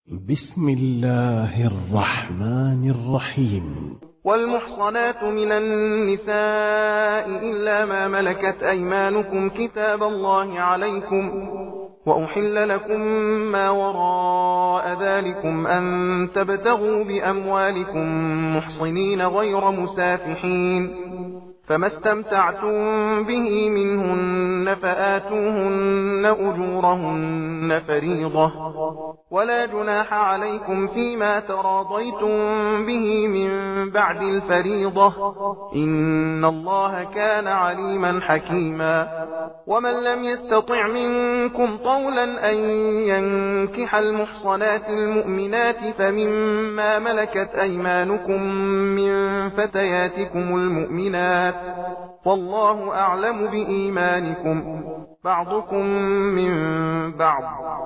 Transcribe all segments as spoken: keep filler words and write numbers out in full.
بسم الله الرحمن الرحيم. والمحصنات من النساء إلا ما ملكت أيمانكم كتاب الله عليكم، وأحل لكم ما وراء ذلكم أن تبتغوا بأموالكم محصنين غير مسافحين، فما استمتعتم به منهن فآتوهن أجورهن فريضة، ولا جناح عليكم فيما تراضيتم به من بعد الفريضة، إن الله كان عليما حكيما. ومن لم يستطع منكم طولا أن ينكح المحصنات المؤمنات فمما ملكت أيمانكم من فتياتكم المؤمنات، والله أعلم بإيمانكم، بعضكم من بعض،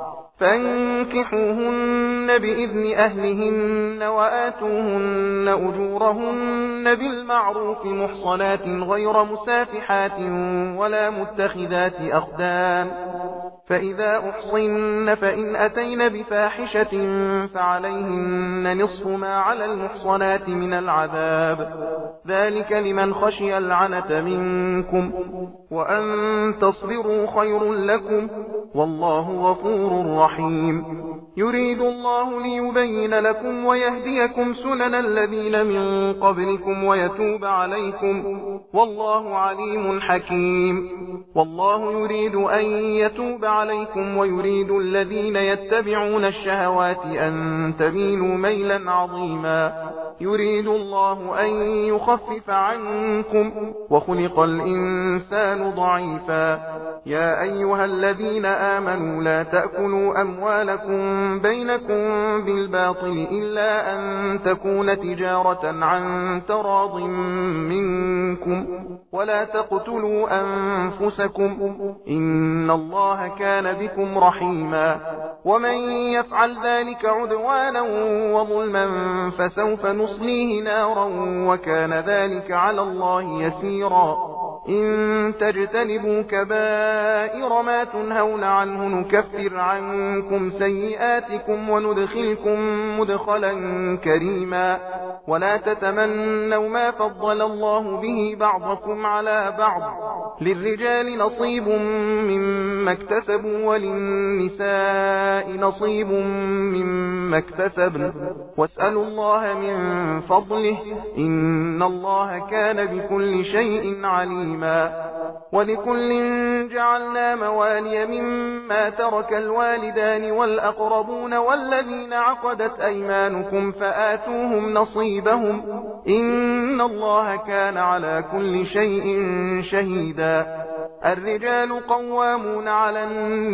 فانكحوهن بإذن أهلهن وآتوهن أجورهن بالمعروف محصنات غير مسافحات ولا متخذات أخدان، فإذا أحصن فإن أتين بفاحشة فعليهن نصف ما على المحصنات من العذاب، ذلك لمن خشي العنة منكم، وأن تصبروا خير لكم، والله غفور رحيم. يريد الله ليبين لكم ويهديكم سنن الذين من قبلكم ويتوب عليكم، والله عليم حكيم. والله يريد أن يتوب عليكم ويريد الذين يتبعون الشهوات أن تميلوا ميلا عظيما. يريد الله أن يخفف عنكم، وخلق الإنسان ضعيفا. يا أيها الذين آمنوا لا تأكلوا أموالكم بينكم بالباطل إلا أن تكون تجارة عن تراض منكم، ولا تقتلوا أنفسكم، إن الله كان بكم رحيما. ومن يفعل ذلك عدوانا وظلما فسوف نصليه نارا وكان ذلك على الله يسيرا. إن تجتنبوا كبائر ما تنهون عنه نكفر عنكم سيئاتكم وندخلكم مدخلا كريما. ولا تتمنوا ما فضل الله به بعضكم على بعض، للرجال نصيب مما اكتسبوا وللنساء نصيب مما اكتسبن، واسألوا الله من فضله، إن الله كان بكل شيء عليما. ولكل جعلنا موالي مما ترك الوالدان والأقربون والذين عقدت أيمانكم فآتوهم نصيبهم، إن الله كان على كل شيء شهيدا. الرجال قوامون على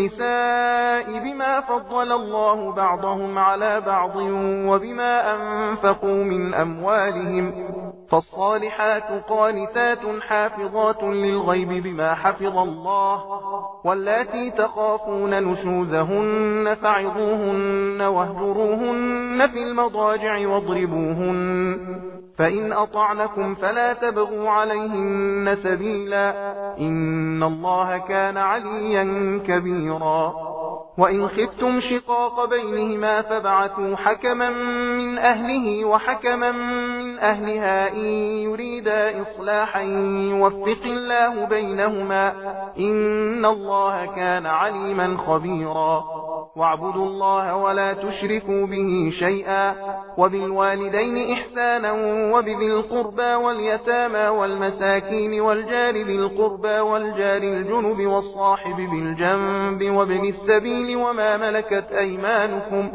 النساء بما فضل الله بعضهم على بعض وبما أنفقوا من أموالهم، فالصالحات قانتات حافظات للغيب بما حفظ الله، واللاتي تخافون نشوزهن فعظوهن واهجروهن في المضاجع واضربوهن، فإن أطعنكم فلا تبغوا عليهن سبيلا، إن الله كان عليا كبيرا. وإن خفتم شقاق بينهما فابعثوا حكما من أهله وحكما من أهلها إن يريدا إصلاحا يوفق الله بينهما، إن الله كان عليما خبيرا. واعبدوا الله ولا تشركوا به شيئا، وبالوالدين إحسانا وبذي القربى واليتامى والمساكين والجار ذي القربى والجار الجنب والصاحب بالجنب وابن السبيل وما ملكت أيمانكم،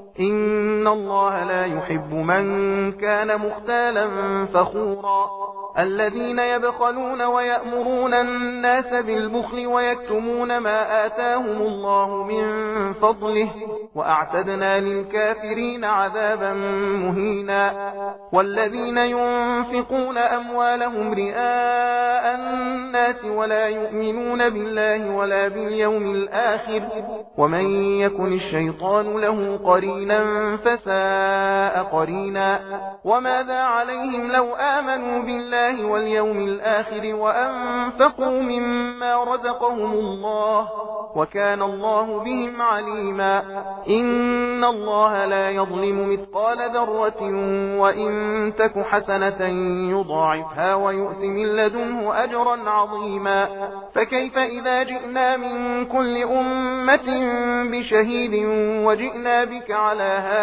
إن الله لا يحب من كان مختالا فخورا. الذين يبخلون ويأمرون الناس بالبخل ويكتمون ما آتاهم الله من فضله، وأعتدنا للكافرين عذابا مهينا. والذين ينفقون أموالهم رئاء الناس ولا يؤمنون بالله ولا باليوم الآخر، ومن يكن الشيطان له قرينا فساء قرينا. وماذا عليهم لو آمنوا بالله بالله واليوم الآخر وأنفقوا مما رزقهم الله وكان الله بهم عليما إن الله لا يظلم مثقال ذرة وإن تك حسنة يضاعفها ويؤت من لدنه أجرا عظيما فكيف إذا جئنا من كل أمة بشهيد وجئنا بك على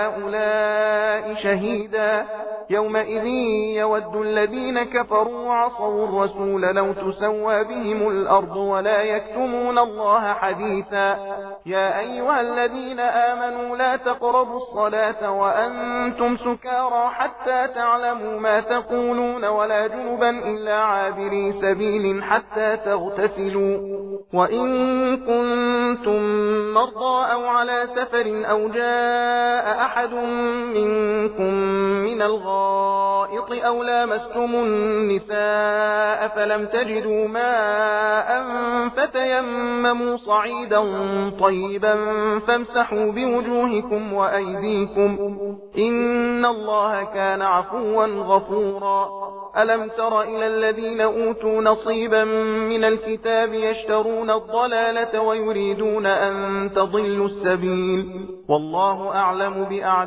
هؤلاء شهيدا يومئذ يود الذين كفروا وعصوا الرسول لو تسوى بهم الأرض ولا يكتمون الله حديثا يا أيها الذين آمنوا لا تقربوا الصلاة وأنتم سكارى حتى تعلموا ما تقولون ولا جنبا إلا عابري سبيل حتى تغتسلوا وإن كنتم مرضى أو على سفر أو جاء أحد منكم من الغائط أو لامستم النساء فلم تجدوا ماء فتيمموا صعيدا طيبا فامسحوا بوجوهكم وأيديكم إن الله كان عفوا غفورا ألم تر إلى الذين أوتوا نصيبا من الكتاب يشترون الضلالة ويريدون أن تضلوا السبيل والله أعلم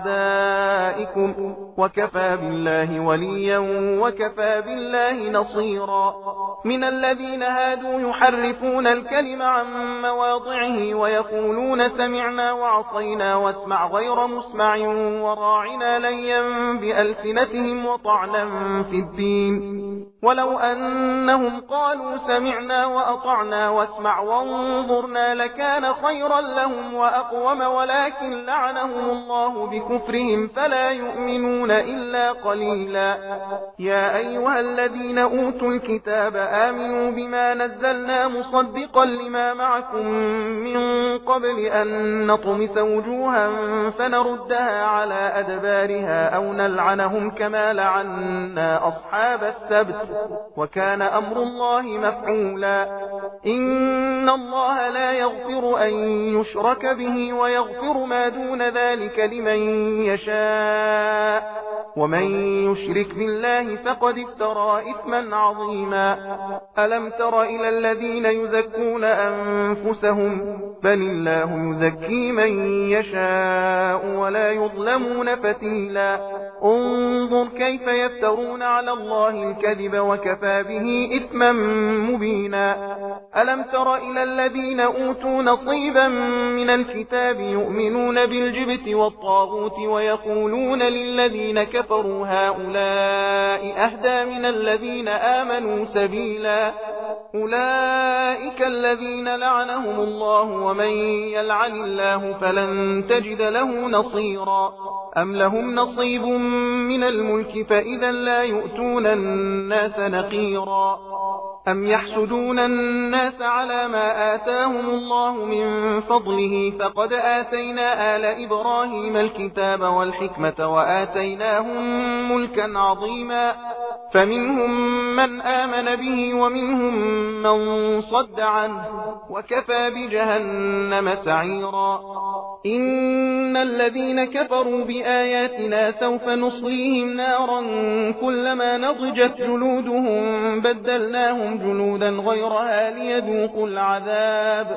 بأعدائكم وكفى بالله وليا وكفى بالله نصيرا من الذين هادوا يحرفون الكلم عن مواضعه ويقولون سمعنا وعصينا واسمع غير مسمع وراعنا ليا بألسنتهم وطعنا في الدين ولو أنهم قالوا سمعنا وأطعنا واسمع وانظرنا لكان خيرا لهم وأقوم ولكن لعنهم الله بكفرهم فلا يؤمنون إلا قليلا يا أيها الذين أوتوا الكتاب آمنوا بما نزلنا مصدقا لما معكم من قبل أن نطمس وجوها فنردها على أدبارها أو نلعنهم كما لعنا أصحاب السبت وكان أمر الله مفعولا إن الله لا يغفر أن يشرك به ويغفر ما دون ذلك لمن يشاء ومن يشرك بالله فقد افترى إثما عظيما ألم تر إلى الذين يزكون أنفسهم بل الله يزكي من يشاء ولا يظلمون فتيلا انظر كيف يفترون على الله الكذب وكفى به إثما مبينا ألم تر إلى الذين أوتوا نصيبا من الكتاب يؤمنون بالجبت والطاغوت ويقولون للذين كفروا هؤلاء أهدى من الذين آمنوا سبيلا أولئك الذين لعنهم الله ومن يلعن الله فلن تجد له نصيرا أم لهم نصيب من الملك فإذا لا يؤتون الناس نقيرا أم يحسدون الناس على ما آتاهم الله من فضله فقد آتينا آل إبراهيم الكتاب والحكمة وآتيناهم ملكا عظيما فمنهم من آمن به ومنهم من صد عنه وكفى بجهنم سعيرا إن الذين كفروا بآياتنا سوف نصليهم نارا كلما نضجت جلودهم بدلناهم جلودا غيرها ليذوقوا العذاب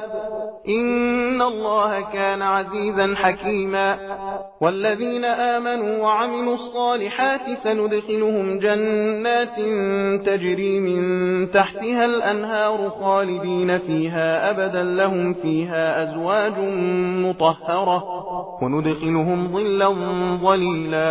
إن الله كان عزيزا حكيما والذين آمنوا وعملوا الصالحات سندخلهم جنات تجري من تحتها الأنهار خالدين فيها أبدا لهم فيها أزواج مطهرة وندخلهم ظلا ظليلا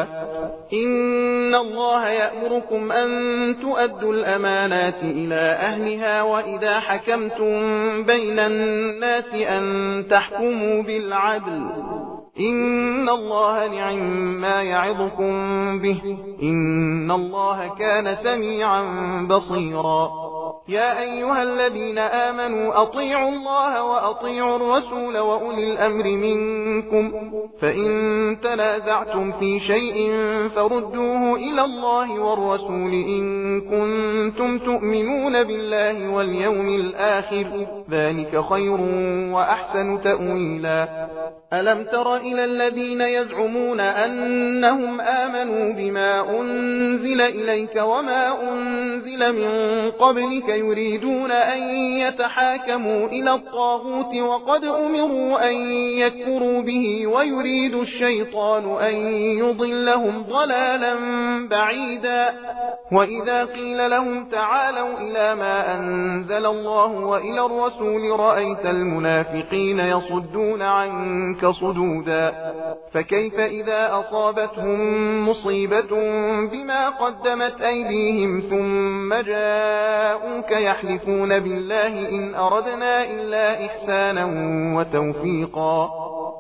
إن الله يأمركم أن تؤدوا الأمانات إلى أهلها وإذا حكمتم بين الناس أن تحكموا بالعدل إن الله نعم ما يعظكم به إن الله كان سميعا بصيرا يا أيها الذين آمنوا أطيعوا الله وأطيعوا الرسول وأولي الأمر منكم فإن تنازعتم في شيء فردوه إلى الله والرسول إن كنتم تؤمنون بالله واليوم الآخر ذلك خير وأحسن تأويلا ألم تر إلى الذين يزعمون أنهم آمنوا بما أنزل إليك وما أنزل من قبلك يريدون أن يتحاكموا إلى الطاغوت وقد أمروا أن يكفروا به ويريد الشيطان أن يضلهم ضلالا بعيدا وإذا قيل لهم تعالوا إلى ما أنزل الله وإلى الرسول رأيت المنافقين يصدون عنك صدودا فكيف إذا أصابتهم مصيبة بما قدمت أيديهم ثم جاءوك يحلفون بالله إن أردنا إلا إحسانا وتوفيقا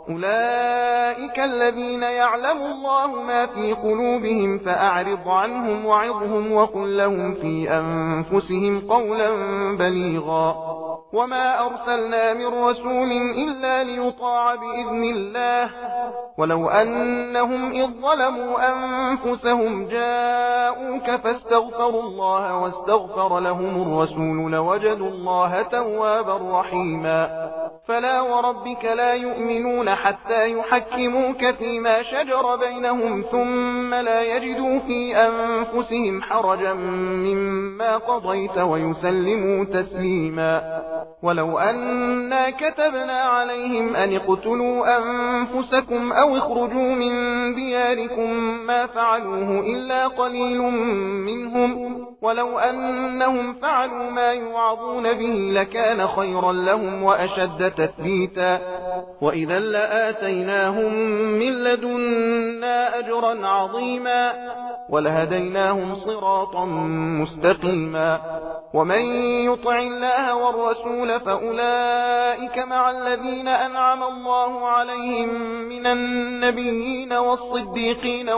أولئك الذين يعلم الله ما في قلوبهم فأعرض عنهم وعظهم وقل لهم في أنفسهم قولا بليغا وما أرسلنا من رسول إلا ليطاع بإذن الله ولو أنهم إذ ظلموا أنفسهم جاءوك فاستغفروا الله واستغفر لهم الرسول لوجدوا الله توابا رحيما فلا وربك لا يؤمنون حتى يحكموك فيما شجر بينهم ثم لا يجدوا في أنفسهم حرجا مما قضيت ويسلموا تسليما ولو أنا كتبنا عليهم أن اقتلوا أنفسكم أو اخرجوا من دياركم ما فعلوه إلا قليل منهم ولو أنهم فعلوا ما يوعظون به لكان خيرا لهم وأشد تثبيتا وإذا لآتيناهم من لدنا أجرا عظيما ولهديناهم صراطا مستقيما ومن يطع الله والرسول فأولئك مع الذين أنعم الله عليهم من النبيين والصديقين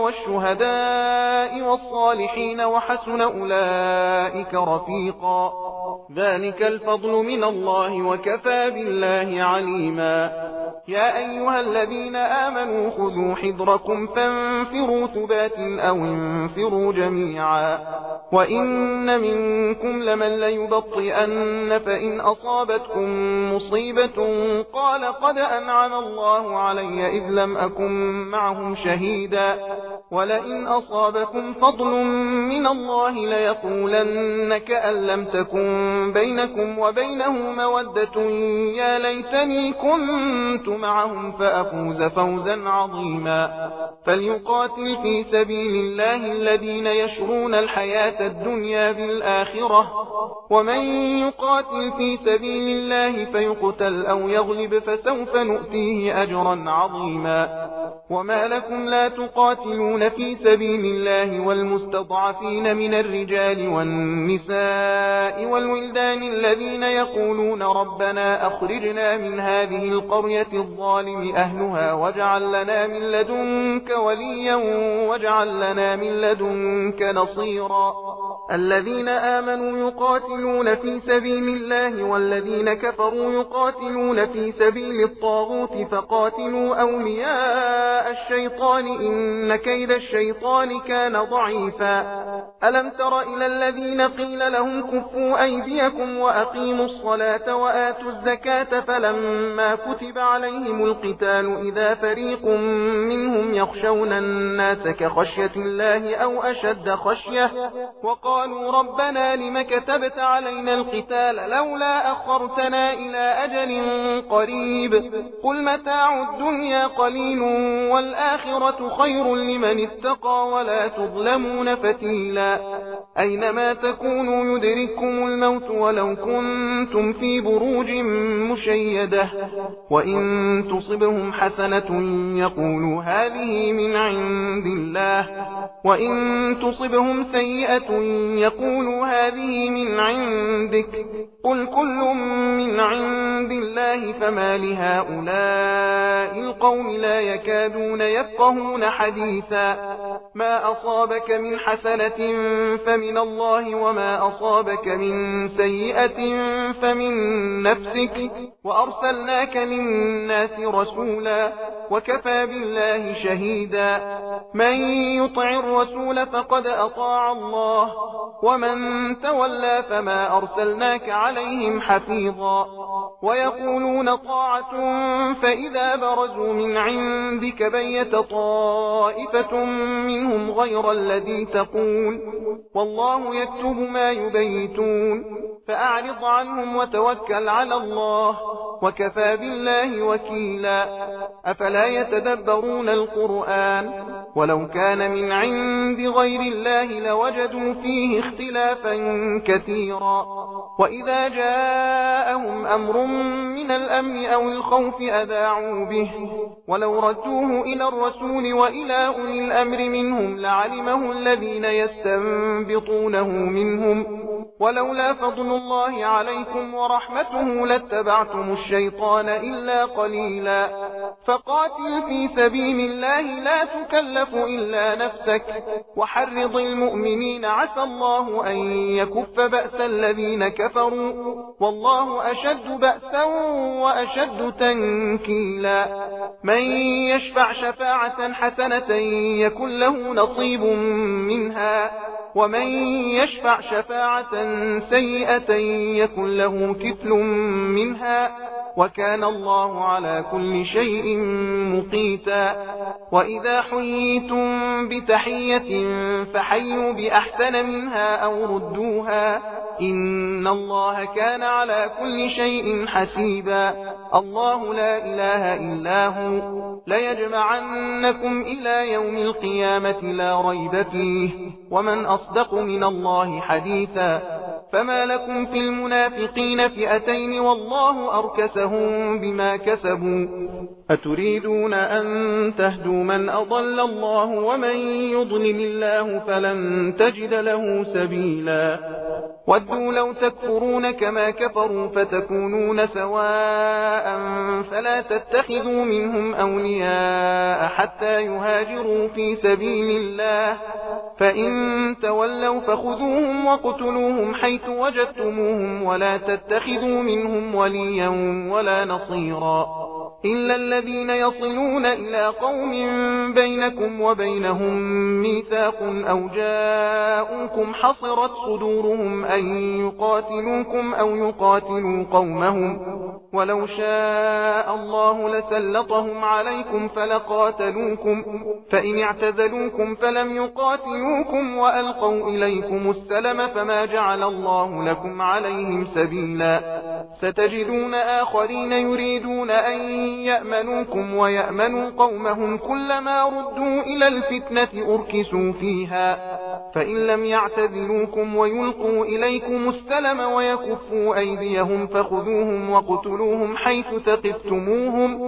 والشهداء والصالحين وحسن أولئك رفيقا ذلك الفضل من الله وكفى بالله عليما يا أيها الذين آمنوا خذوا حذركم فانفروا ثبات أو انفروا جميعا وإن منكم لمن ليبطئن فإن أصابتكم مصيبة قال قد أنعم الله علي إذ لم أكن معهم شهيدا ولئن أصابكم فضل من الله ليقولن كأن لم تكن بينكم وبينه مودة يا ليتني كنت معهم فأفوز فوزا عظيما فليقاتل في سبيل الله الذين يشرون الحياة الدنيا بالآخرة ومن يقاتل في سبيل الله فيقتل أو يغلب فسوف نؤتيه أجرا عظيما وما لكم لا تقاتلون في سبيل الله والمستضعفين من الرجال والنساء والولدان الذين يقولون ربنا أخرجنا من هذه القرية الظالم أهلها واجعل لنا من لدنك وليا واجعل لنا من لدنك نصيرا الذين آمنوا يقاتلون في سبيل الله والذين كفروا يقاتلون في سبيل الطاغوت فقاتلوا أولياء الشيطان إن كيد الشيطان كان ضعيفا ألم تر إلى الذين قيل لهم كفوا أيديكم وأقيموا الصلاة وآتوا الزكاة فلما كتب عليهم القتال إذا فريق منهم يخشون الناس كخشية الله أو أشد خشية وقالوا ربنا لم كتبت علينا القتال لولا أخرتنا إلى أجل قريب قل متاع الدنيا قليل والآخرة خير لمن اتقى ولا تظلمون فتيلا أينما تكونوا يدرككم الموت ولو كنتم في بروج مشيدة وإن تصبهم حسنة يقولوا هذه من عند الله وإن تصبهم سيئة يقولوا هذه من عندك قل كل من عند الله فما لهؤلاء القوم لا يكادون يكادون يفقهون حديثا. ما أصابك من حسنة فمن الله وما أصابك من سيئة فمن نفسك وأرسلناك للناس رسولا وكفى بالله شهيدا. من يطع الرسول فقد أطاع الله ومن تولى فما أرسلناك عليهم حفيظا. ويقولون طاعة فإذا برزوا من عندك بيت طائفة منهم غير الذي تقول والله يكتب ما يبيتون فأعرض عنهم وتوكل على الله وكفى بالله وكيلا. أفلا يتدبرون القرآن ولو كان من عند غير الله لوجدوا فيه اختلافا كثيرا. وإذا جاءهم أمر من الأمن أو الخوف أذاعوا به ولو ردوه إلى الرسول وإلى أولي الأمر منهم لعلمه الذين يستنبطونه منهم ولولا فضل الله عليكم ورحمته لاتبعتم الشيطان إلا قليلا. فقاتل في سبيل الله لا تكلف إلا نفسك وحرض المؤمنين عسى الله أن يكف بأس الذين كفروا والله أشد بأسا وأشد تنكيلا. من يشفع شفاعة حسنة يكن له نصيب منها ومن يشفع شفاعة سيئة يكن له كفل منها وكان الله على كل شيء مقيتا. وإذا حييتم بتحية فحيوا بأحسن منها أو ردوها إن الله كان على كل شيء حسيبا. الله لا إله إلا هو ليجمعنكم إلى يوم القيامة لا ريب فيه ومن أصدق من الله حديثا. فما لكم في المنافقين فئتين والله أركسهم بما كسبوا أتريدون أن تهدوا من أضل الله ومن يضلل الله فلن تجد له سبيلا. ودوا لو تكفرون كما كفروا فتكونون سواء فلا تتخذوا منهم أولياء حتى يهاجروا في سبيل الله فإن تولوا فخذوهم وقتلوهم حيث وجدتموهم ولا تتخذوا منهم وليا ولا نصيرا إلا الذين يصلون إلى قوم بينكم وبينهم ميثاق أو جاءوكم حصرت صدورهم أن يقاتلوكم أو يقاتلوا قومهم ولو شاء الله لسلطهم عليكم فلقاتلوكم فإن اعتزلوكم فلم يقاتلوكم وألقوا إليكم السلم فما جعل الله لكم عليهم سبيلا. ستجدون آخرين يريدون أن يأمنوكم ويأمنوا قومهم كلما ردوا إلى الفتنة أركسوا فيها فإن لم يعتزلوكم ويلقوا إليكم السلم ويكفوا أيديهم فخذوهم وقتلوهم حيث ثقفتموهم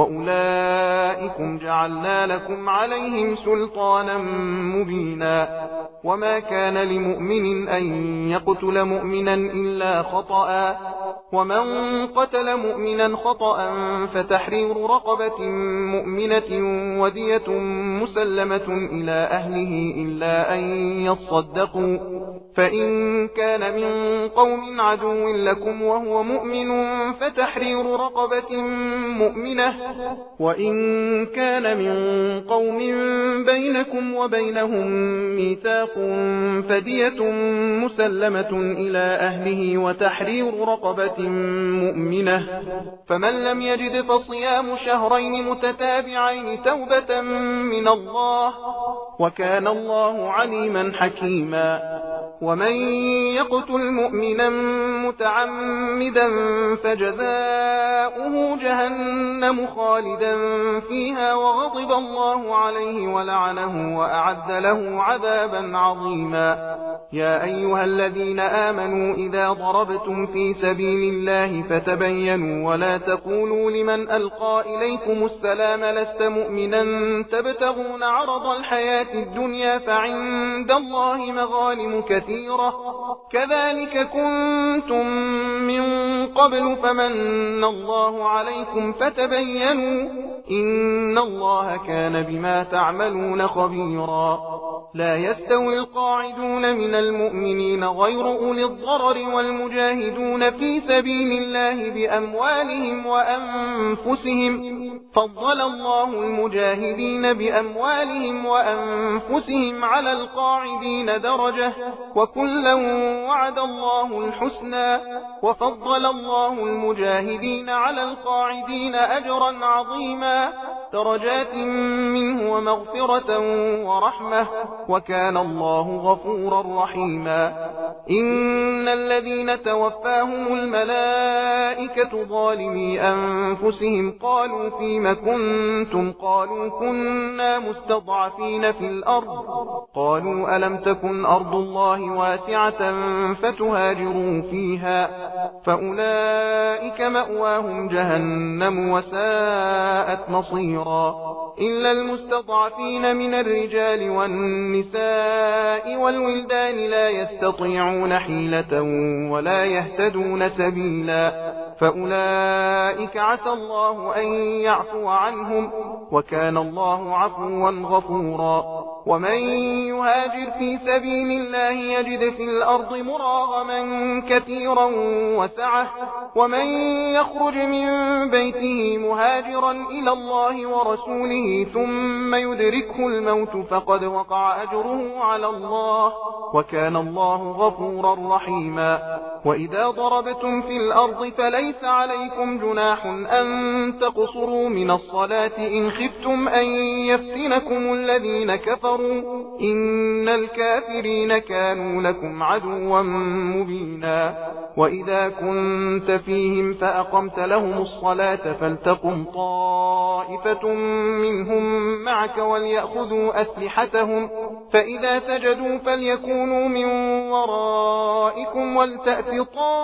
وأولئكم جعلنا لكم عليهم سلطانا مبينا. وما كان لمؤمن أن يقتل مؤمنا إلا خطأ ومن قتل مؤمنا خطأ فتحرير رقبة مؤمنة ودية مسلمة إلى أهله إلا أن يصدقوا فإن كان من قوم عدو لكم وهو مؤمن فتحرير رقبة مؤمنة وإن كان من قوم بينكم وبينهم ميثاق فدية مسلمة إلى أهله وتحرير رقبة مؤمنة فمن لم يجد فصيام شهرين متتابعين توبة من الله وكان الله عليما حكيما. ومن يقتل مؤمنا متعمدا فجزاؤه جهنم خالدا فيها وغضب الله عليه ولعنه وأعد له عذابا عظيما. يا أيها الذين آمنوا إذا ضربتم في سبيل الله فتبينوا ولا تقولوا لمن ألقى إليكم السلام لست مؤمنا تبتغون عرض الحياة الدنيا فعند الله مغانم كثيرة كثيرة كذلك كنتم من قبل فمن الله عليكم فتبينوا إن الله كان بما تعملون خبيرا لا يستوي القاعدون من المؤمنين غير أولي الضرر والمجاهدون في سبيل الله بأموالهم وأنفسهم فضل الله المجاهدين بأموالهم وأنفسهم على القاعدين درجة وكلا وعد الله الحسنى وفضل الله المجاهدين على القاعدين أجرا عظيما درجات منه ومغفرة ورحمة وكان الله غفورا رحيما إن الذين توفاهم الملائكة ظالمي أنفسهم قالوا فيم كنتم قالوا كنا مستضعفين في الأرض قالوا ألم تكن أرض الله واسعة فتهاجروا فيها فأولئك مأواهم جهنم وساءت مصيرا إلا المستضعفين من الرجال والنساء والولدان لا يستطيعون حيلة ولا يهتدون سبيلا فأولئك عسى الله أن يعفو عنهم وكان الله عفوا غفورا ومن يهاجر في سبيل الله يجد في الأرض مراغما كثيرا وسعة ومن يخرج من بيته مهاجرا إلى الله ورسوله ثم يدركه الموت فقد وقع أجره على الله وكان الله غفورا رحيما وإذا ضربتم في الأرض فليس عليكم جناح أن تقصروا من الصلاة إن خفتم أن يفتنكم الذين كفروا إن الكافرين كانوا لكم عدوا مبينا وإذا كنت فيهم فأقمت لهم الصلاة فلتقم طائفة منهم معك وليأخذوا أسلحتهم فإذا سجدوا فليكونوا من ورائكم ولتأت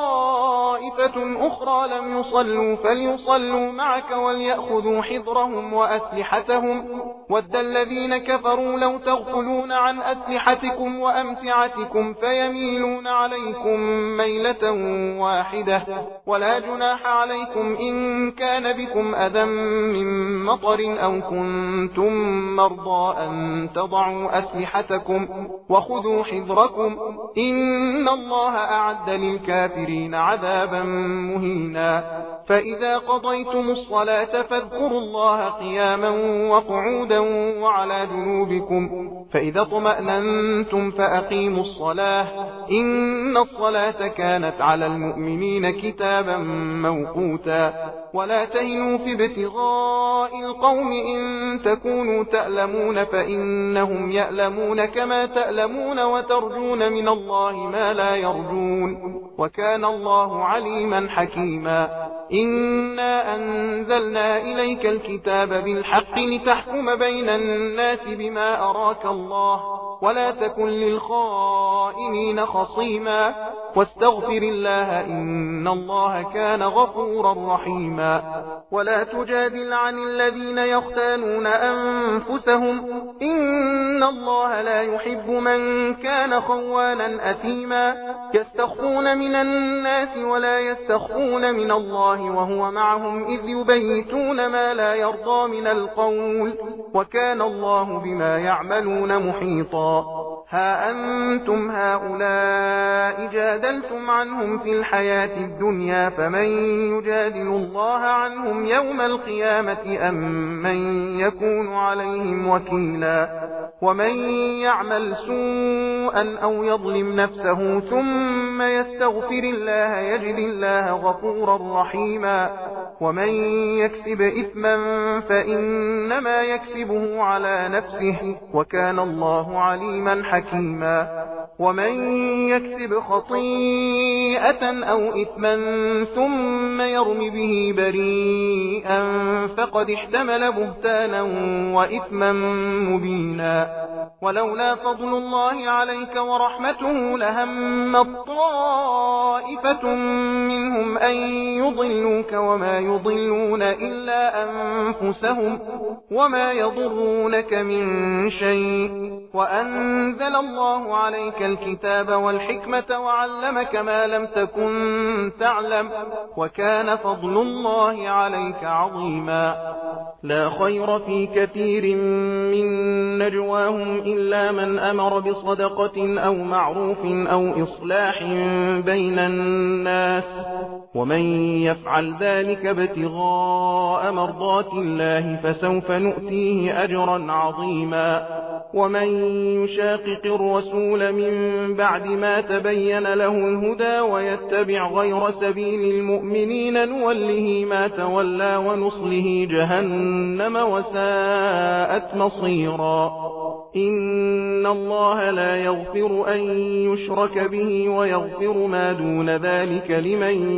طائفة أخرى لم يصلوا فليصلوا معك وليأخذوا حذرهم وأسلحتهم ود الذين كفروا لو تغفلون عن أسلحتكم وأمتعتكم فيميلون عليكم ميلة واحدة ولا جناح عليكم إن كان بكم أذى من مطر أو كنتم مرضى أن تضعوا أسلحتكم وخذوا حذركم إن الله أعد للكافرين عذابا مهينا فإذا قضيتم الصلاة فاذكروا الله قياما وقعودا وعلى جنوبكم فإذا اطمأننتم فأقيموا الصلاة إن الصلاة كانت على المؤمنين كتابا موقوتا ولا تهنوا في ابتغاء القوم إن تكونوا تألمون فإنهم يألمون كما تألمون وترجون من الله ما لا يرجون وكان الله عليما حكيما إنا أنزلنا إليك الكتاب بالحق لتحكم بين الناس بما أراك الله ولا تكن للخائنين خصيما واستغفر الله إن الله كان غفورا رحيما ولا تجادل عن الذين يختانون أنفسهم إن الله لا يحب من كان خوانا أثيما يستخفون من الناس ولا يستخفون من الله وهو معهم إذ يبيتون ما لا يرضى من القول وكان الله بما يعملون محيطا ها أنتم هؤلاء جادلتم عنهم في الحياة الدنيا فمن يجادل الله عنهم يوم القيامة أم من يكون عليهم وكيلا ومن يعمل سوءا أو يظلم نفسه ثم يستغفر الله يجد الله غفورا رحيما ومن يكسب إثما فإنما يكسبه على نفسه وكان الله عليما حكيما ومن يكسب خطيئة أو إثما ثم يرم به بريئا فقد احتمل بهتانا وإثما مبينا ولولا فضل الله عليك ورحمته لهمت طائفة منهم أن يضلوك وما يضلون إلا أنفسهم وما يضرونك من شيء وأنزل الله عليك الكتاب والحكمة وعلمك ما لم تكن تعلم وكان فضل الله عليك عظيما لا خير في كثير من نجواهم إلا من أمر بصدقة أو معروف أو إصلاح بين الناس ومن يفعل ذلك ابتغاء مرضات الله فسوف نؤتيه أجرا عظيما ومن يشاقق الرسول من بعد ما تبين له الهدى ويتبع غير سبيل المؤمنين نوله ما تولى ونصله جهنم وساءت مصيرا إن الله لا يغفر أن يشرك به ويغفر ما دون ذلك لمن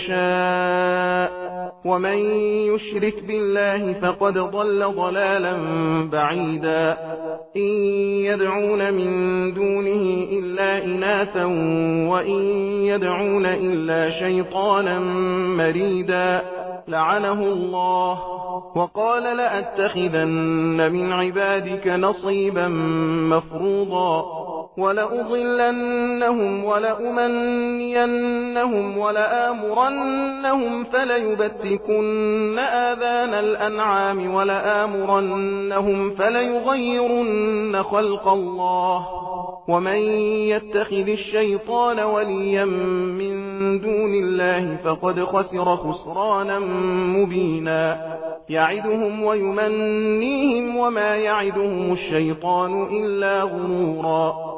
يشاء ومن يشرك بالله فقد ضل ضلالا بعيدا إن يدعون من دونه إلا إناثا وإن يدعون إلا شيطانا مريدا لعنه الله وقال لأتخذن من عبادك نصيبا مفروضا ولأضلنهم ولأمنينهم ولآمرنهم فليبتكن آذان الأنعام ولآمرنهم فليغيرن خلق الله ومن يتخذ الشيطان وليا من دون الله فقد خسر خسرانا مبينا يعدهم ويمنيهم وما يعدهم الشيطان إلا غرورا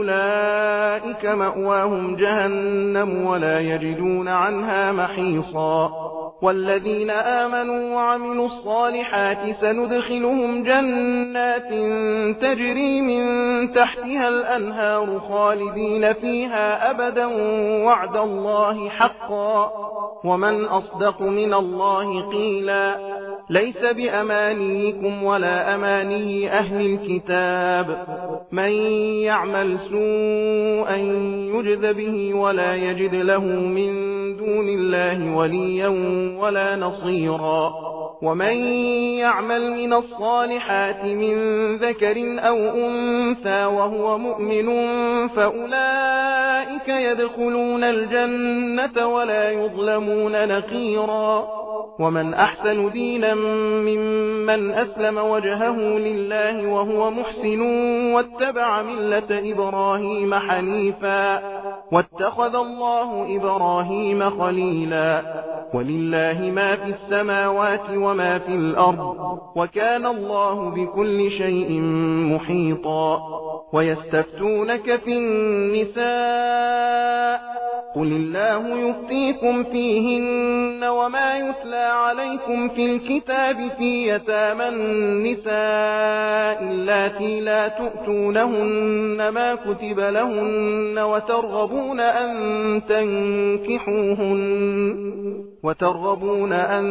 أولئك مأواهم جهنم ولا يجدون عنها محيصا والذين آمنوا وعملوا الصالحات سندخلهم جنات تجري من تحتها الأنهار خالدين فيها أبدا وعد الله حقا ومن أصدق من الله قيلا ليس بأمانيكم ولا أماني أهل الكتاب من يعمل سوءا يجز به ولا يجد له من دون الله وليا ولا نصيرا ومن يعمل من الصالحات من ذكر أو أنثى وهو مؤمن فأولئك يدخلون الجنة ولا يظلمون نقيرا ومن أحسن دينا ممن أسلم وجهه لله وهو محسن واتبع ملة إبراهيم حنيفا واتخذ الله إبراهيم خليلا ولله ما في السماوات وما في الأرض وكان الله بكل شيء محيطا ويستفتونك في النساء قل الله يفتيكم فيهن وما يتلى عليكم في الكتاب في يتامى النساء اللاتي لا تؤتونهن ما كتب لهن وترغبون أن تنكحوهن وترغبون أن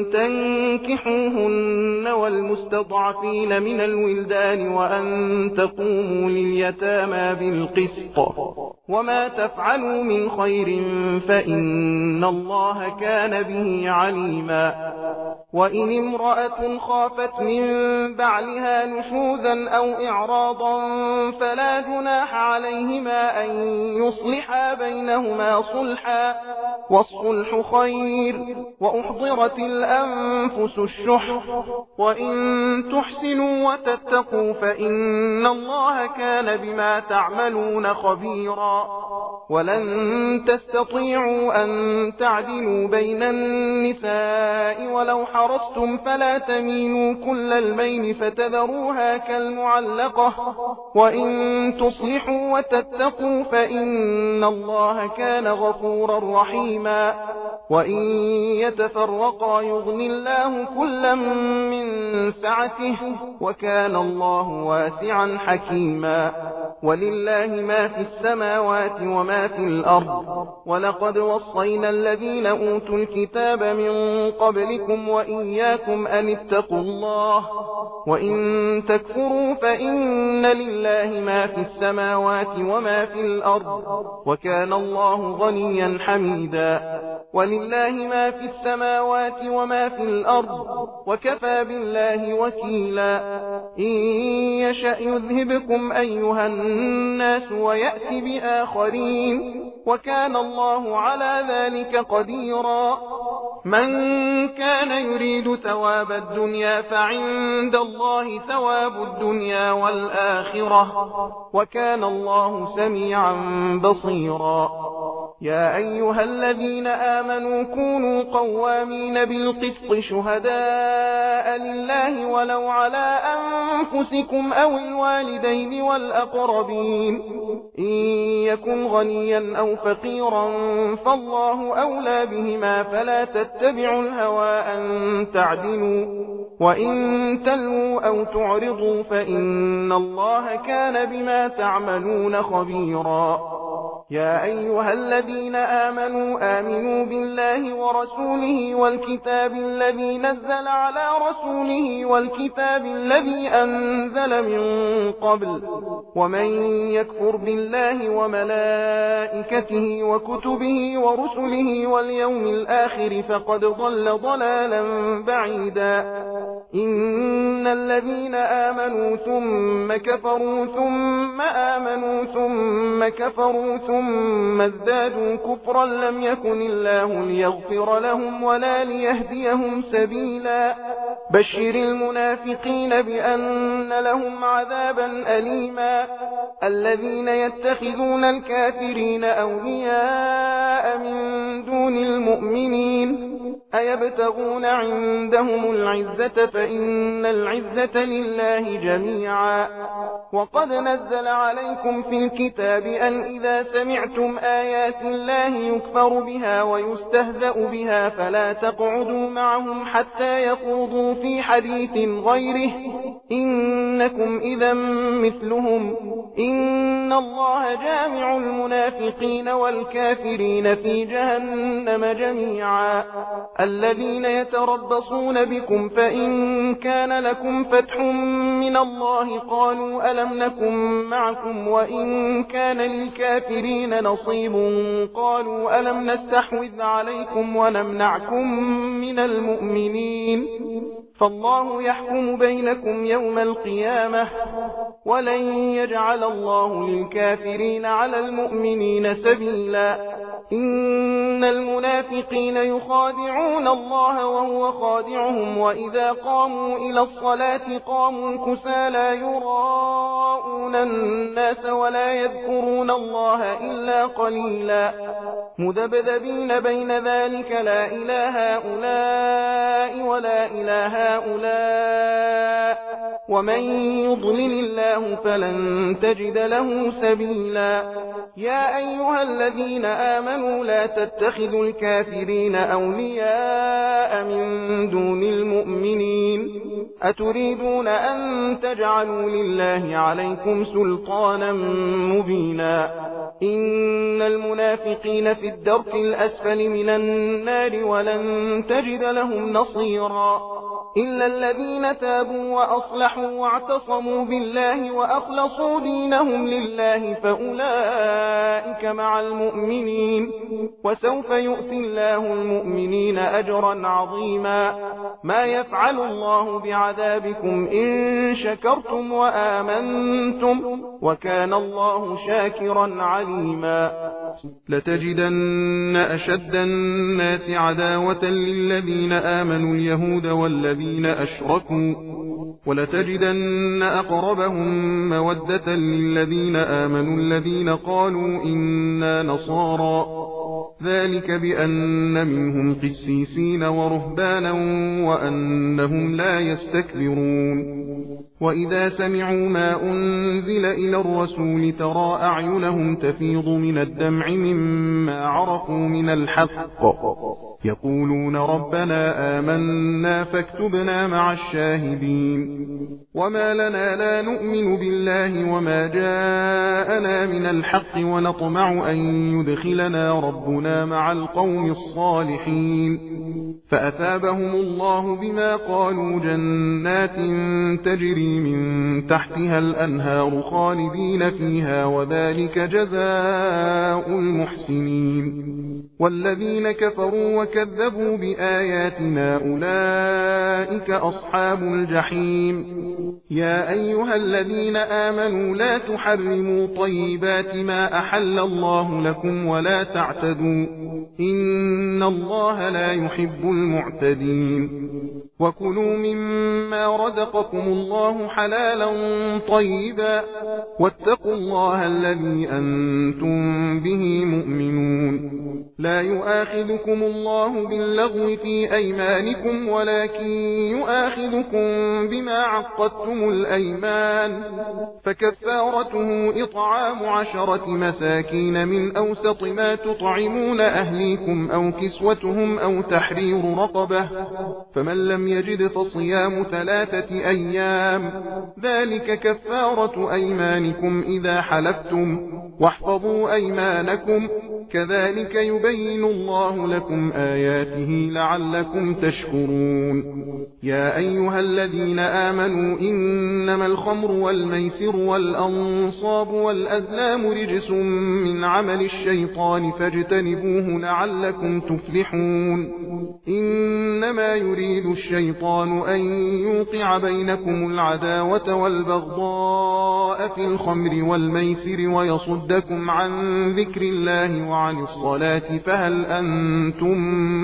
تنكحوهن والمستضعفين من الولدان وأن تقوموا لليتامى بالقسط وما تفعلوا من خير فإن الله كان به عليما وإن امرأة خافت من بعلها نشوزا أو إعراضا فلا جناح عليهما أن يصلحا بينهما صلحا والصلح خير وأحضرت الأنفس الشح وإن تحسنوا وتتقوا فإن الله كان بما تعملون خبيرا ولن تستطيعوا أن تعدلوا بين النساء ولو حرصتم فلا تميلوا كل الميل فتذروها كالمعلقة وإن تصلحوا وتتقوا فإن الله كان غفورا رحيما وإن يتفرقا يغن الله كلا من سعته وكان الله واسعا حكيما ولله ما في السماوات وما في الأرض ولقد وصينا الذين أوتوا الكتاب من قبلكم وإياكم أن اتقوا الله وإن تكفروا فإن لله ما في السماوات وما في الأرض وكان الله غنيا حميدا ولله ما في السماوات وما في الأرض وكفى بالله وكيلا إن يشأ يذهبكم أيها الناس ويأتي بآخرين وكان الله على ذلك قديرا من كان يريد ثواب الدنيا فعند الله ثواب الدنيا والآخرة وكان الله سميعا بصيرا يا أيها الذين آمنوا كونوا قوامين بالقسط شهداء لله ولو على أنفسكم أو الوالدين والأقربين إن يكن غنيا أو فقيرا فالله أولى بهما فلا تتبعوا الهوى أن تعدلوا وإن تلووا أو تعرضوا فإن الله كان بما تعملون خبيرا يا أيها الذين آمنوا آمنوا بالله ورسوله والكتاب الذي نزل على رسوله والكتاب الذي أنزل من قبل ومن يكفر بالله وملائكته وكتبه ورسله واليوم الآخر فقد ضل ضلالا بعيدا إن الذين آمنوا ثم كفروا ثم آمنوا ثم كفروا ثم ازدادوا كفرا لم يكن الله ليغفر لهم ولا ليهديهم سبيلا بشر المنافقين بأن لهم عذابا أليما الذين يتخذون الكافرين أولياء من دون المؤمنين أيبتغون عندهم العزة فإن العزة لله جميعا وقد نزل عليكم في الكتاب أن إذا سمعتم آيات الله يكفر بها ويستهزأ بها فلا تقعدوا معهم حتى يخوضوا في حديث غيره إنكم إذا مثلهم إن الله جامع المنافقين والكافرين في جهنم جميعا الذين يتربصون بكم فإن كان لكم فتح من الله قالوا ألم نكن معكم وإن كان للكافرين نصيب قالوا ألم نستحوذ عليكم ونمنعكم من المؤمنين فالله يحكم بينكم يوم القيامة ولن يجعل الله للكافرين على المؤمنين سبيلا إن المنافقين يخادعون الله وهو خادعهم وإذا قاموا إلى الصلاة قاموا كسالى يراءون الناس ولا يذكرون الله إلا قليلا مذبذبين بين ذلك لا إله هؤلاء ولا إله هؤلاء ومن يضلل الله فلن تجد له سبيلا يا أيها الذين آمنوا لا تتخذوا الكافرين أولياء من دون المؤمنين أتريدون أن تجعلوا لله عليكم سلطانا مبينا إن المنافقين في الدرك الأسفل من النار ولن تجد لهم نصيرا إلا الذين تابوا وأصلحوا واعتصموا بالله وأخلصوا دينهم لله فأولئك مع المؤمنين وسوف يؤتي الله المؤمنين أجرا عظيما ما يفعل الله بعذابكم إن شكرتم وآمنتم وكان الله شاكرا عليما لتجدن أشد الناس عداوة للذين آمنوا اليهود والذين أشركوا ولتجدن أقربهم مودة للذين آمنوا الذين قالوا إنا نصارى ذلك بأن منهم قسيسين ورهبانا وأنهم لا يستكبرون وإذا سمعوا ما أنزل إلى الرسول ترى أعينهم تفيض من الدمع مما عرفوا من الحق يقولون ربنا آمنا فاكتبنا مع الشاهدين وما لنا لا نؤمن بالله وما جاءنا من الحق ونطمع أن يدخلنا ربنا مع القوم الصالحين فأثابهم الله بما قالوا جنات تجري من تحتها الأنهار خالدين فيها وذلك جزاء المحسنين والذين كفروا وكذبوا بآياتنا أولئك أصحاب الجحيم يا أيها الذين آمنوا لا تحرموا طيبات ما أحل الله لكم ولا تعتدوا إن الله لا يحب المعتدين وكلوا مما رزقكم الله حلالا طيبا واتقوا الله الذي أنتم به مؤمنون لا يؤاخذكم الله باللغو في أيمانكم ولكن يؤاخذكم بما عقدتم الأيمان فكفارته إطعام عشرة مساكين من أوسط ما تطعمون أهليكم أو كسوتهم أو تحرير رقبة فمن لم يجد فصيام ثلاثة أيام ذلك كفارة أيمانكم إذا حلفتم واحفظوا أيمانكم كذلك يبين الله لكم آياته لعلكم تشكرون يا أيها الذين آمنوا إنما الخمر والميسر والأنصاب والأزلام رجس من عمل الشيطان فاجتنبوه لعلكم تفلحون إنما يريد الشيطان أن يوقع بينكم العداوة والبغضاء في الخمر والميسر ويصدكم عن ذكر الله وعن الصلاة فهل أنتم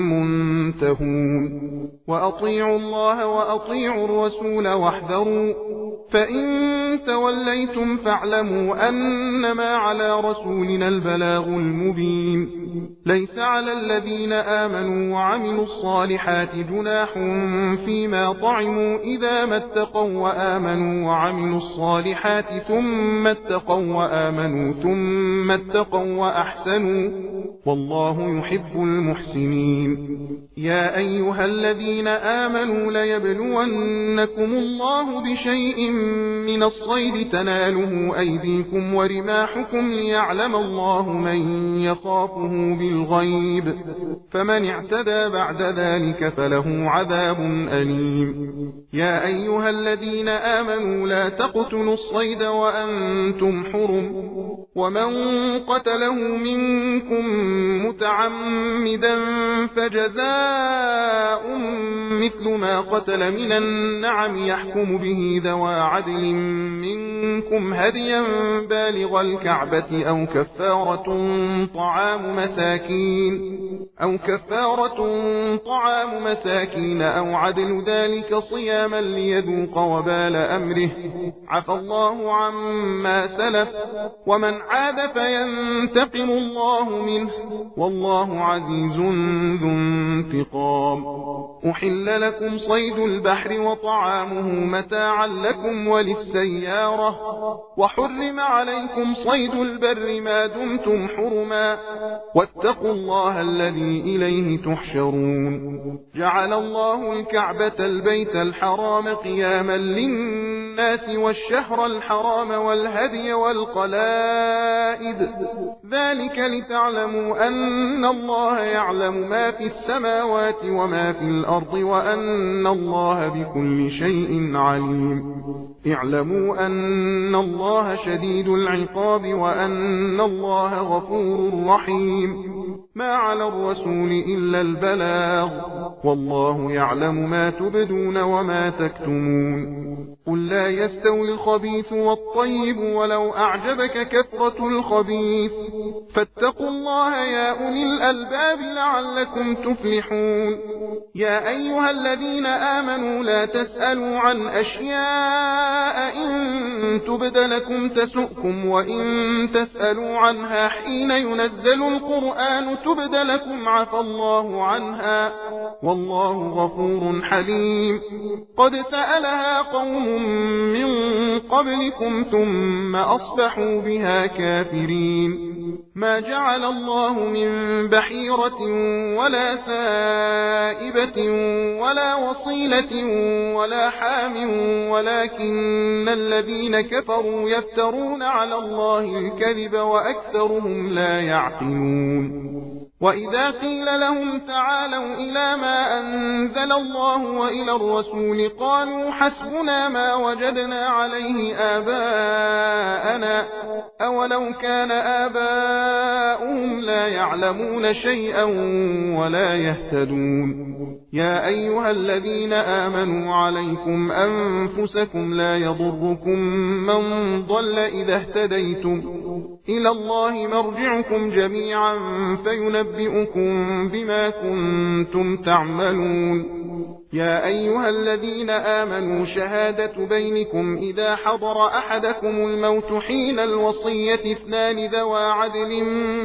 منتهون وأطيعوا الله وأطيعوا الرسول واحذروا فإن توليتم فاعلموا أنما على رسولنا البلاغ المبين ليس على الذين آمنوا وعملوا الصالحات جناح فيما طعموا إذا ما اتقوا وآمنوا وعملوا الصالحات ثم اتقوا وآمنوا ثم اتقوا وأحسنوا والله يحب المحسنين يا أيها الذين آمنوا ليبلونكم الله بشيء من الصيد تناله أيديكم ورماحكم ليعلم الله من يخافه بالغيب فمن اعتدى بعد ذلك فله عذاب أليم يا أيها الذين آمنوا لا تقتلوا الصيد وأنتم حرم ومن قتله منكم متعمدا فجزاء مثل ما قتل من النعم يحكم به ذوى عدل منكم هديا بالغ الكعبة أو كفارة طعام مساكين أو كفارة طعام مساكين أو عدل ذلك صياما ليذوق وبال أمره عفى الله عما سلف ومن عاد فينتقم الله منه والله عزيز ذو انتقام أحل لكم صيد البحر وطعامه متاعا لكم وللسيارة وحرم عليكم صيد البر ما دمتم حرما واتقوا الله الذي إليه تحشرون جعل الله الكعبة البيت الحرام قياما للناس والشهر الحرام والهدي والقلائد ذلك لتعلموا أن الله يعلم ما في السماوات وما في الأرض وأن الله بكل شيء عليم اعلموا أن الله شديد العقاب وأن الله غفور رحيم ما على الرسول إلا البلاغ والله يعلم ما تبدون وما تكتمون قل لا يستوي الخبيث والطيب ولو أعجبك كثرة الخبيث فاتقوا الله يا أولي الألباب لعلكم تفلحون يا أيها الذين آمنوا لا تسألوا عن أشياء إن تبد لكم تسؤكم وإن تسألوا عنها حين ينزل القرآن تبد لكم عفى الله عنها والله غفور حليم قد سألها قوم قوم من قبلكم ثم أصبحوا بها كافرين ما جعل الله من بحيرة ولا سائبة ولا وصيلة ولا حام ولكن الذين كفروا يفترون على الله الكذب وأكثرهم لا يعقلون وإذا قيل لهم تعالوا إلى ما أنزل الله وإلى الرسول قالوا حسبنا ما وجدنا عليه آباءنا أولو كان آباؤهم لا يعلمون شيئا ولا يهتدون يا أيها الذين آمنوا عليكم أنفسكم لا يضركم من ضل إذا اهتديتم إلى الله مرجعكم جميعا فينبئكم بما كنتم تعملون يا أيها الذين آمنوا شهادة بينكم إذا حضر أحدكم الموت حين الوصية اثنان ذوى عدل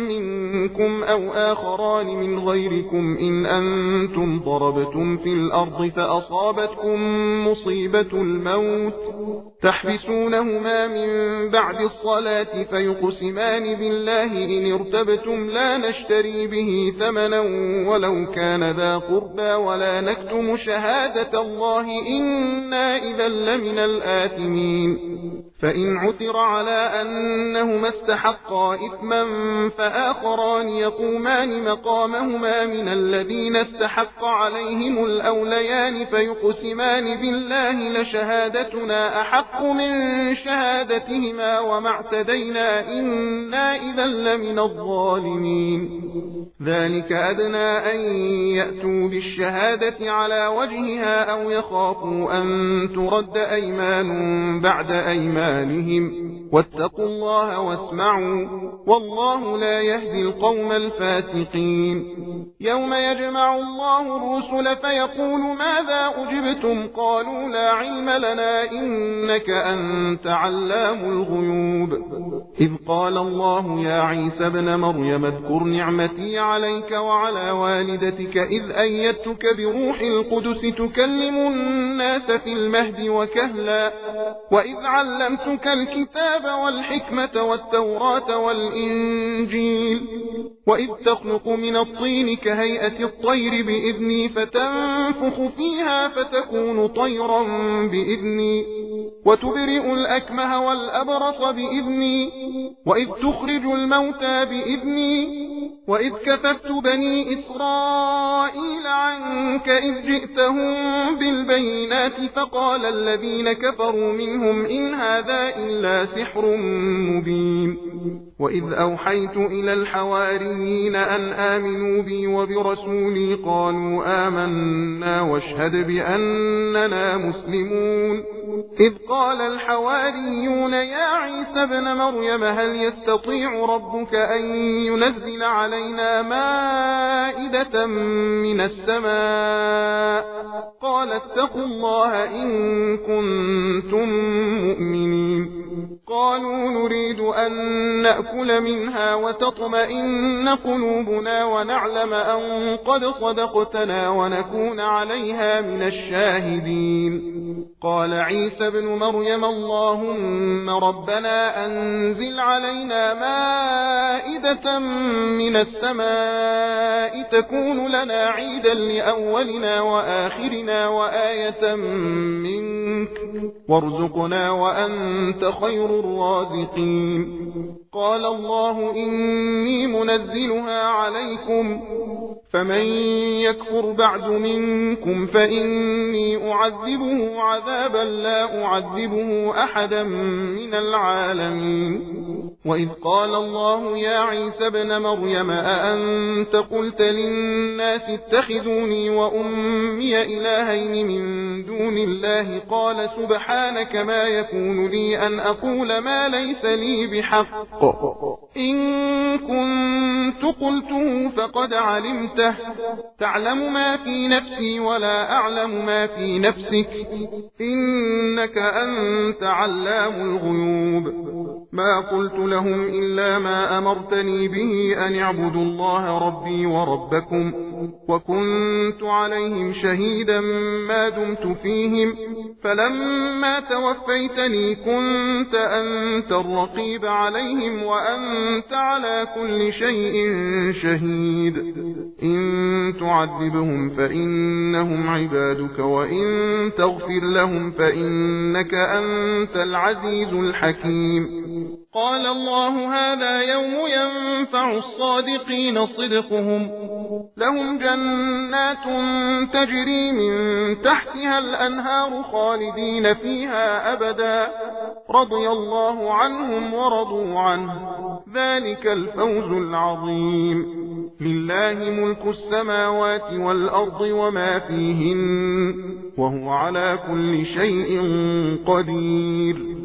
منكم أو آخران من غيركم إن أنتم ضربتم في الأرض فأصابتكم مصيبة الموت تحبسونهما من بعد الصلاة فيقسمان بالله إن ارتبتم لا نشتري به ثمنا ولو كان ذا قربى ولا نكتم شهادة الله إنا إذا لمن الآثمين فإن عثر على أنهما استحقا إثما فآخران يقومان مقامهما من الذين استحق عليهم الأوليان فيقسمان بالله لشهادتنا أحق من شهادتهما وما اعتدينا إنا إذا لمن الظالمين ذلك أدنى أن يأتوا بالشهادة على وجهها أو يخافوا أن ترد أيمان بعد أيمانهم واتقوا الله واسمعوا والله لا يهدي القوم الفاسقين يوم يجمع الله الرسل فيقول ماذا أجبتم قالوا لا علم لنا إنك أنت علام الغيوب إذ قال الله يا عيسى ابن مريم اذكر نعمتي عليك وعلى والدتك إذ أيدتك بروح القدس تكلم الناس في المهد وكهلا وإذ علمتك الكتاب والحكمة والتوراة والإنجيل وإذ تخلق من الطين كهيئة الطير بإذني فتنفخ فيها فتكون طيرا بإذني وتبرئ الأكمه والأبرص بإذني وإذ تخرج الموتى بإذني وإذ كففت بني إسرائيل عنك إذ جئتهم بالبينات فقال الذين كفروا منهم إن هذا إلا سحر مبين وإذ أوحيت إلى الحواريين أن آمنوا بي وبرسولي قالوا آمنا واشهد بأننا مسلمون إذ قال الحواريون يا عيسى ابن مريم هل يستطيع ربك أن ينزل علينا مائدة من السماء قال اتقوا الله إن كنتم مؤمنين قالوا نريد أن نأكل منها وتطمئن قلوبنا ونعلم أن قد صدقتنا ونكون عليها من الشاهدين قال عيسى ابن مريم اللهم ربنا أنزل علينا مائدة من السماء تكون لنا عيدا لأولنا وآخرنا وآية منك وارزقنا وأنت خير الرازقين قال الله إني منزلها عليكم فمن يكفر بعد منكم فإني أعذبه عذابا لا أعذبه أحدا من العالمين وإذ قال الله يا عيسى ابن مريم أأنت قلت للناس اتخذوني وأمي إلهين من دون الله قال سبحانك ما يكون لي أن أقول ما ليس لي بحق إن كنت قلته فقد علمته تعلم ما في نفسي ولا أعلم ما في نفسك إنك أنت علام الغيوب ما قلت لهم إلا ما أمرتني به أن اعبدوا الله ربي وربكم وكنت عليهم شهيدا ما دمت فيهم فلما توفيتني كنت أنت الرقيب عليهم وأنت على كل شيء شهيد إن تعذبهم فإنهم عبادك وإن تغفر لهم فإنك أنت العزيز الحكيم قال الله هذا يوم ينفع الصادقين صدقهم لهم جنات تجري من تحتها الأنهار خالدين فيها أبدا رضي الله عنهم ورضوا عنه ذلك الفوز العظيم لله ملك السماوات والأرض وما فيهن وهو على كل شيء قدير